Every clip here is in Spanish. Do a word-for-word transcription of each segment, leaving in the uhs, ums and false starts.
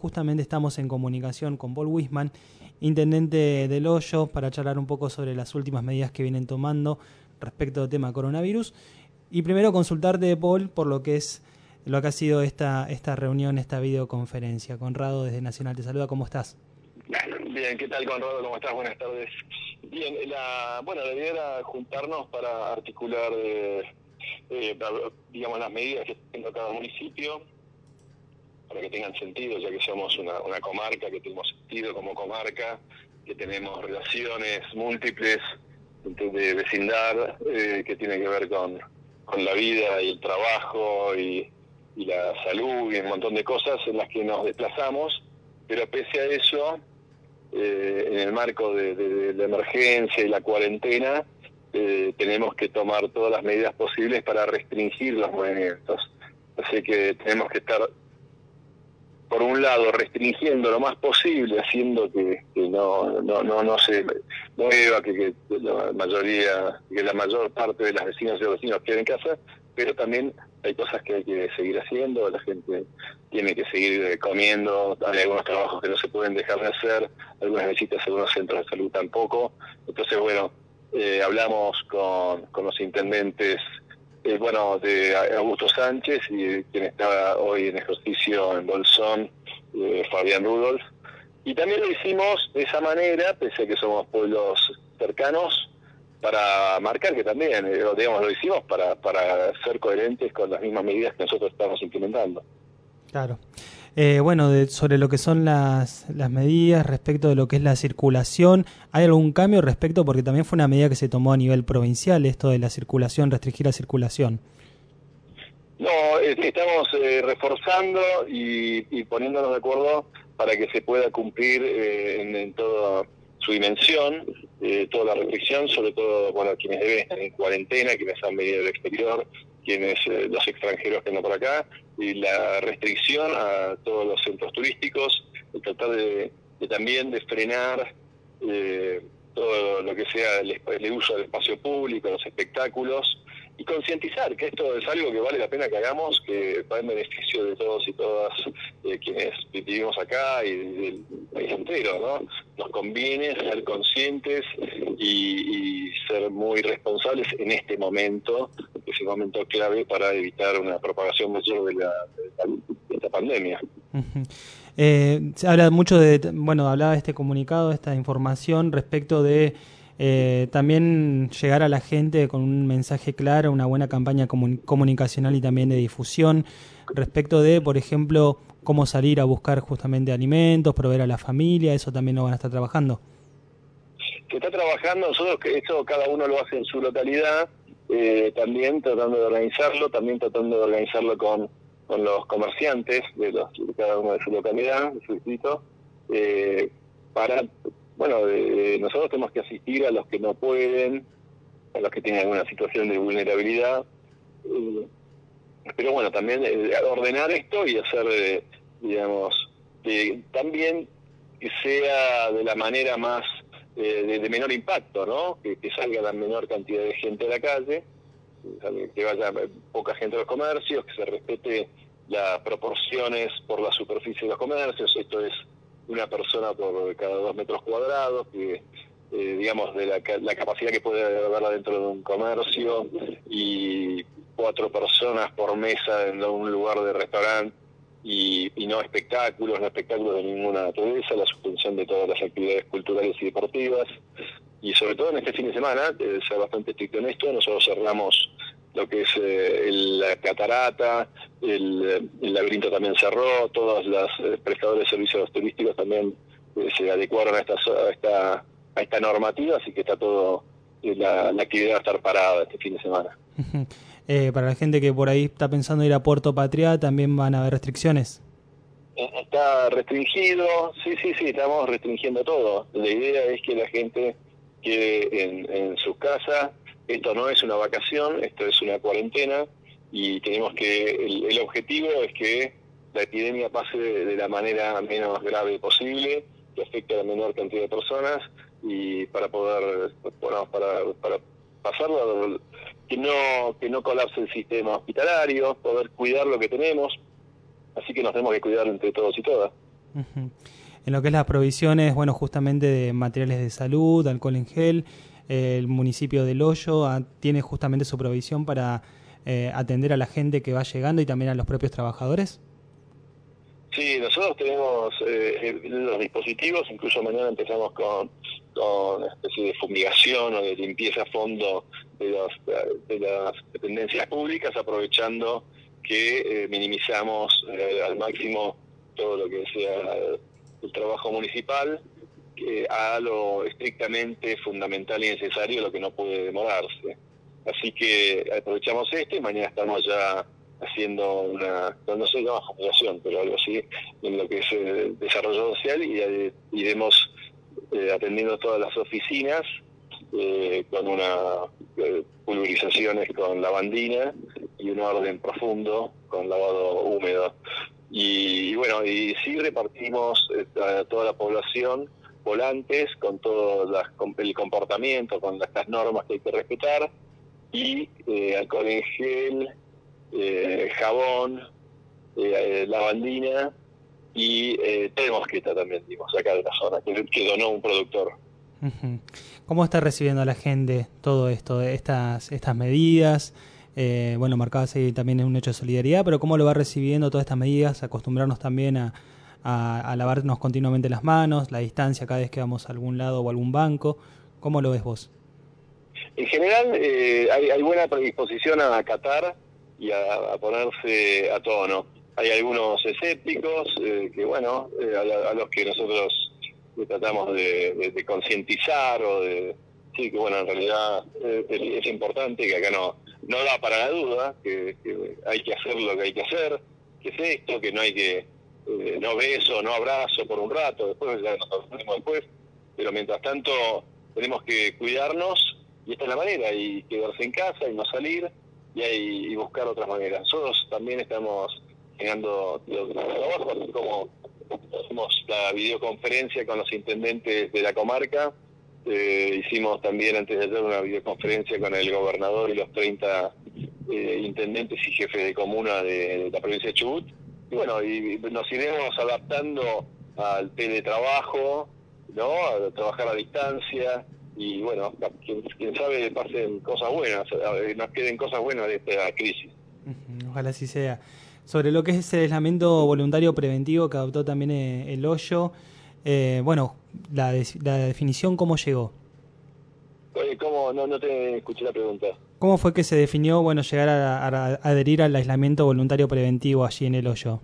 justamente estamos en comunicación con Paul Wisman, intendente del Hoyo, para charlar un poco sobre las últimas medidas que vienen tomando respecto al tema coronavirus. Y primero consultarte, Paul, por lo que es lo que ha sido esta, esta reunión, esta videoconferencia. Conrado desde Nacional te saluda, ¿cómo estás? Bien, ¿qué tal, Conrado? ¿Cómo estás? Buenas tardes. Bien, la, bueno, la idea era juntarnos para articular, eh, eh, digamos, las medidas que tenga cada municipio, para que tengan sentido, ya que somos una, una comarca, que tenemos sentido como comarca, que tenemos relaciones múltiples de vecindad, eh, que tiene que ver con, con la vida y el trabajo y, y la salud y un montón de cosas en las que nos desplazamos, pero pese a eso, eh, en el marco de, de, de la emergencia y la cuarentena, eh, tenemos que tomar todas las medidas posibles para restringir los movimientos. Así que tenemos que estar, por un lado, restringiendo lo más posible, haciendo que, que no, no, no, no se mueva, que, que la mayoría, que la mayor parte de las vecinas y los vecinos queden en casa, pero también hay cosas que hay que seguir haciendo, la gente tiene que seguir comiendo, hay algunos trabajos que no se pueden dejar de hacer, algunas visitas a algunos centros de salud tampoco. Entonces, bueno, eh, hablamos con, con los intendentes, eh, bueno, de Augusto Sánchez y quien está hoy en ejercicio en Bolsón, eh, Fabián Rudolf, y también lo hicimos de esa manera, pese a que somos pueblos cercanos, para marcar que también, eh, digamos, lo hicimos para, para ser coherentes con las mismas medidas que nosotros estamos implementando. Claro. Eh, bueno, de, sobre lo que son las, las medidas respecto de lo que es la circulación, ¿hay algún cambio respecto? Porque también fue una medida que se tomó a nivel provincial, esto de la circulación, restringir la circulación. No, eh, estamos eh, reforzando y, y poniéndonos de acuerdo para que se pueda cumplir eh, en, en toda su dimensión, eh, toda la restricción, sobre todo, bueno, quienes deben estar en cuarentena, quienes han venido del exterior, quienes eh, los extranjeros que andan por acá, y la restricción a todos los centros turísticos, y tratar de, de también de frenar eh, todo lo que sea el, el uso del espacio público, los espectáculos, y concientizar que esto es algo que vale la pena que hagamos, que va en beneficio de todos y todas eh, quienes vivimos acá y del país entero, ¿no? Nos conviene ser conscientes y, y ser muy responsables en este momento, que es un momento clave para evitar una propagación mayor de, la, de, la, de esta pandemia. Uh-huh. Eh, se habla mucho de, bueno, hablaba de este comunicado, esta información respecto de Eh, también llegar a la gente con un mensaje claro, una buena campaña comun- comunicacional y también de difusión respecto de, por ejemplo, cómo salir a buscar justamente alimentos, proveer a la familia, eso también lo van a estar trabajando. Se está trabajando, nosotros que esto cada uno lo hace en su localidad, eh, también tratando de organizarlo, también tratando de organizarlo con, con los comerciantes de, los, de cada uno de su localidad, de su distrito, eh, para... Bueno, eh, nosotros tenemos que asistir a los que no pueden, a los que tienen alguna situación de vulnerabilidad, eh, pero bueno, también eh, ordenar esto y hacer, eh, digamos, eh, también que sea de la manera más, eh, de, de menor impacto, ¿no? Que, que salga la menor cantidad de gente a la calle, que vaya poca gente a los comercios, que se respete las proporciones por la superficie de los comercios, esto es una persona por cada dos metros cuadrados, que eh, digamos de la, la capacidad que puede haberla dentro de un comercio, y cuatro personas por mesa en un lugar de restaurante, y, y no espectáculos, no espectáculos de ninguna naturaleza, la suspensión de todas las actividades culturales y deportivas, y sobre todo en este fin de semana, de ser bastante estricto en esto, nosotros cerramos lo que es eh, el, la catarata, el, el laberinto también cerró, todos los eh, prestadores de servicios turísticos también eh, se adecuaron a esta, a esta a esta normativa, así que está todo, eh, la, la actividad va a estar parada este fin de semana. eh, para la gente que por ahí está pensando ir a Puerto Patria, ¿también van a haber restricciones? Está restringido, sí, sí, sí, estamos restringiendo todo. La idea es que la gente quede en, en sus casas. Esto no es una vacación, esto es una cuarentena, y tenemos que, el, el objetivo es que la epidemia pase de, de la manera menos grave posible, que afecte a la menor cantidad de personas, y para poder, bueno, para, para pasarlo, que no, que no colapse el sistema hospitalario, poder cuidar lo que tenemos, así que nos tenemos que cuidar entre todos y todas. Uh-huh. En lo que es las provisiones, bueno, justamente de materiales de salud, alcohol en gel, eh, el municipio del Hoyo a, tiene justamente su provisión para eh, atender a la gente que va llegando y también a los propios trabajadores. Sí, nosotros tenemos eh, los dispositivos, incluso mañana empezamos con, con una especie de fumigación o de limpieza a fondo de, los, de las dependencias públicas, aprovechando que eh, minimizamos eh, al máximo todo lo que sea el trabajo municipal, eh, a lo estrictamente fundamental y necesario, lo que no puede demorarse. Así que aprovechamos este y mañana estamos ya haciendo una, no sé, llama fundación, pero algo así, en lo que es el desarrollo social, y eh, iremos eh, atendiendo todas las oficinas eh, con una eh, pulverizaciones con lavandina y un orden profundo con lavado húmedo. Y, y bueno, y sí repartimos eh, a toda la población volantes con todo las, con el comportamiento, con estas normas que hay que respetar, y eh, alcohol en gel, eh, jabón, eh, lavandina y eh, té de mosqueta también dimos acá de la zona, que, que donó un productor. Uh-huh. ¿Cómo está recibiendo la gente todo esto, estas, estas medidas? Eh, bueno, marcabas ahí también un hecho de solidaridad, pero ¿cómo lo va recibiendo todas estas medidas? Acostumbrarnos también a, a, a lavarnos continuamente las manos, la distancia cada vez que vamos a algún lado o a algún banco. ¿Cómo lo ves vos? En general eh, hay, hay buena predisposición a acatar y a, a ponerse a tono. Hay algunos escépticos eh, que, bueno, eh, a, la, a los que nosotros tratamos de, de, de concientizar o de... Sí, que bueno, en realidad eh, es, es importante, que acá no no da para la duda, que, que hay que hacer lo que hay que hacer, que es esto, que no hay que... Eh, no beso, no abrazo por un rato, después ya nos abrazaremos después, pero mientras tanto tenemos que cuidarnos, y esta es la manera, y quedarse en casa y no salir, y, hay, y buscar otras maneras. Nosotros también estamos generando trabajo, así como hicimos la videoconferencia con los intendentes de la comarca. Eh, hicimos también antes de ayer una videoconferencia con el gobernador y los treinta eh, intendentes y jefes de comuna de, de la provincia de Chubut. Y bueno, y nos iremos adaptando al teletrabajo, ¿no? A trabajar a distancia, y bueno, quién, quién sabe pasen cosas buenas, nos queden cosas buenas de esta crisis. Ojalá así sea. Sobre lo que es el aislamiento voluntario preventivo que adoptó también el Hoyo, eh, bueno, la, de, la definición, ¿cómo llegó? Oye, ¿cómo? No, no te escuché la pregunta. ¿Cómo fue que se definió, bueno, llegar a, a, a adherir al aislamiento voluntario preventivo allí en el Hoyo?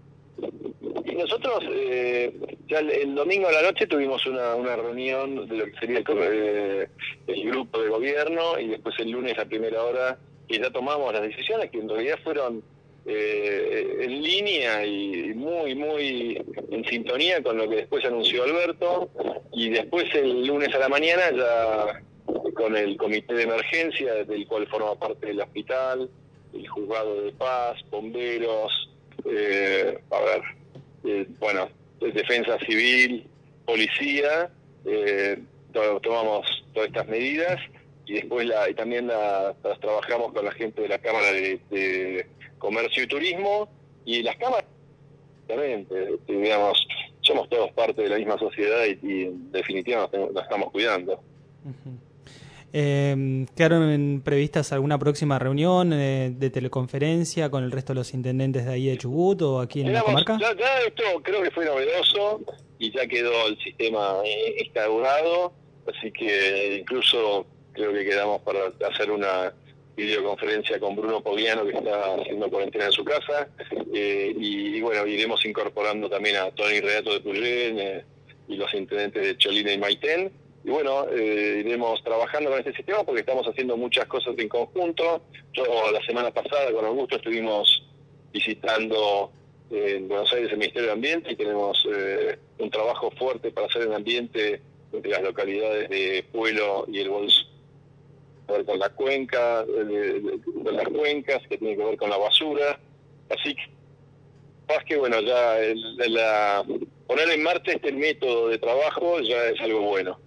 Y nosotros, eh, ya el, el domingo a la noche tuvimos una, una reunión de lo que sería el, eh, el grupo de gobierno, y después el lunes a primera hora que ya tomamos las decisiones, que en realidad fueron eh, en línea y muy, muy en sintonía con lo que después anunció Alberto, y después el lunes a la mañana ya con el comité de emergencia, del cual forma parte el hospital, el juzgado de paz, bomberos, eh, a ver, eh, bueno, defensa civil, policía, eh, to- tomamos todas estas medidas, y después la, y también la, las trabajamos con la gente de la Cámara de, de Comercio y Turismo, y las cámaras, obviamente, digamos, somos todos parte de la misma sociedad, y, y en definitiva nos, nos estamos cuidando. Uh-huh. Eh, ¿Quedaron previstas alguna próxima reunión eh, de teleconferencia con el resto de los intendentes de ahí de Chubut o aquí en Digamos, la comarca? Ya, ya esto creo que fue novedoso y ya quedó el sistema eh, instaurado, así que incluso creo que quedamos para hacer una videoconferencia con Bruno Pogliano, que está haciendo cuarentena en su casa, eh, y, y bueno, iremos incorporando también a Tony Reato de Puyén eh, y los intendentes de Cholina y Maitén. Y bueno, eh, iremos trabajando con este sistema porque estamos haciendo muchas cosas en conjunto. Yo la semana pasada con Augusto estuvimos visitando eh, en Buenos Aires el Ministerio de Ambiente, y tenemos eh, un trabajo fuerte para hacer en ambiente entre las localidades de Puelo y el Bolsón, con la cuenca, de, de, de las cuencas, que tiene que ver con la basura. Así que, más que bueno, ya el, la, poner en marcha este método de trabajo ya es algo bueno.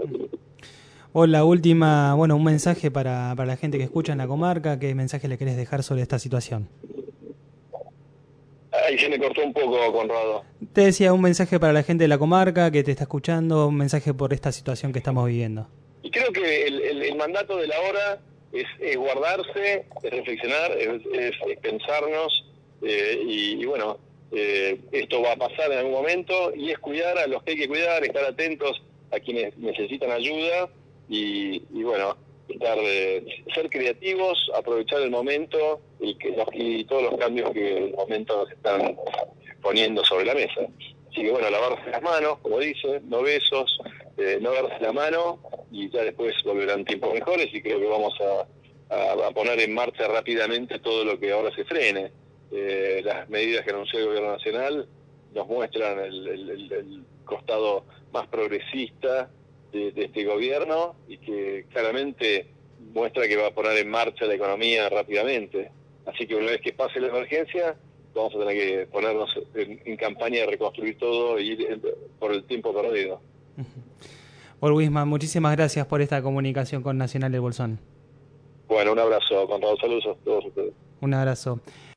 O la última, bueno, un mensaje para, para la gente que escucha en la comarca. ¿Qué mensaje le querés dejar sobre esta situación? Ahí se me cortó un poco, Conrado. Te decía un mensaje para la gente de la comarca que te está escuchando, un mensaje por esta situación que estamos viviendo. Y creo que el, el, el mandato de la hora es, es guardarse, es reflexionar, es, es, es pensarnos, eh, y, y bueno, eh, esto va a pasar en algún momento, y es cuidar a los que hay que cuidar, estar atentos a quienes necesitan ayuda, y, y bueno, estar eh, ser creativos, aprovechar el momento y, que los, y todos los cambios que en el momento se están poniendo sobre la mesa. Así que bueno, lavarse las manos, como dice, no besos, eh, no darse la mano, y ya después volverán tiempos mejores, y creo que vamos a, a, a poner en marcha rápidamente todo lo que ahora se frene. Eh, las medidas que anunció el Gobierno Nacional nos muestran el, el, el, el costado más progresista de, de este gobierno, y que claramente muestra que va a poner en marcha la economía rápidamente. Así que una vez que pase la emergencia, vamos a tener que ponernos en, en campaña de reconstruir todo y ir por el tiempo perdido. Paul Wisman, muchísimas gracias por esta comunicación con Nacional del Bolsón. Bueno, un abrazo, Conrado, saludos a todos ustedes. Un abrazo.